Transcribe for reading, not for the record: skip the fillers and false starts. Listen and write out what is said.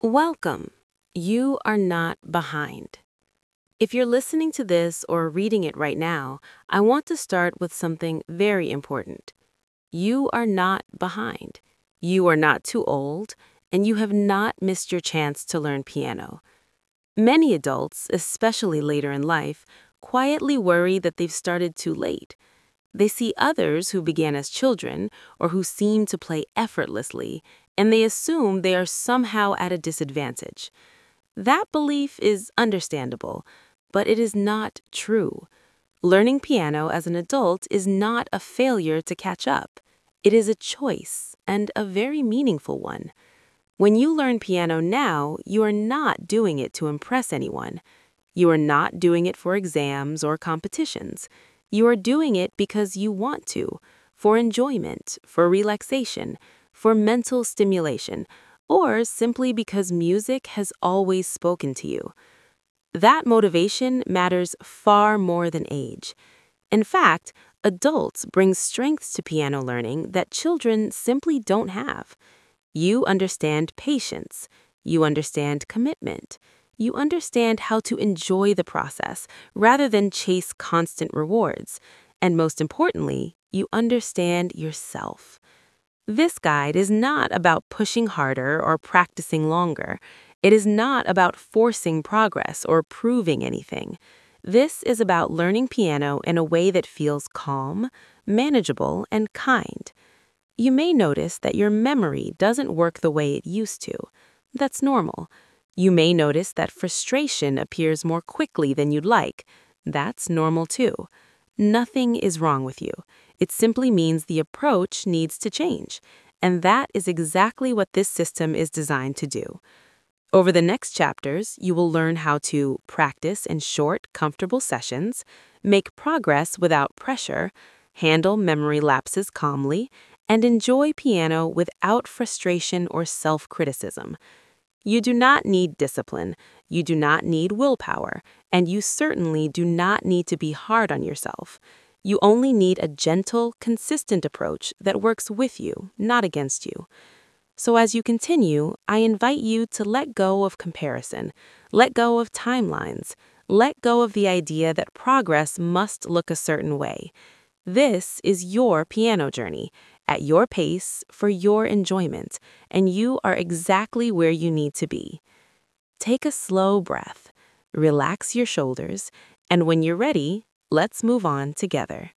Welcome. You are not behind. If you're listening to this or reading it right now, I want to start with something very important. You are not behind. You are not too old, and you have not missed your chance to learn piano. Many adults, especially later in life, quietly worry that they've started too late. They see others who began as children or who seem to play effortlessly, and they assume they are somehow at a disadvantage. That belief is understandable, but it is not true. Learning piano as an adult is not a failure to catch up. It is a choice, and a very meaningful one. When you learn piano now, you are not doing it to impress anyone. You are not doing it for exams or competitions. You are doing it because you want to, for enjoyment, for relaxation, for mental stimulation, or simply because music has always spoken to you. That motivation matters far more than age. In fact, adults bring strengths to piano learning that children simply don't have. You understand patience. You understand commitment. You understand how to enjoy the process rather than chase constant rewards. And most importantly, you understand yourself. This guide is not about pushing harder or practicing longer. It is not about forcing progress or proving anything. This is about learning piano in a way that feels calm, manageable, and kind. You may notice that your memory doesn't work the way it used to. That's normal. You may notice that frustration appears more quickly than you'd like. That's normal too. Nothing is wrong with you. It simply means the approach needs to change. And that is exactly what this system is designed to do. Over the next chapters, you will learn how to practice in short, comfortable sessions, make progress without pressure, handle memory lapses calmly, and enjoy piano without frustration or self-criticism. You do not need discipline, you do not need willpower, and you certainly do not need to be hard on yourself. You only need a gentle, consistent approach that works with you, not against you. So as you continue, I invite you to let go of comparison, let go of timelines, let go of the idea that progress must look a certain way. This is your piano journey, at your pace, for your enjoyment, and you are exactly where you need to be. Take a slow breath, relax your shoulders, and when you're ready, let's move on together.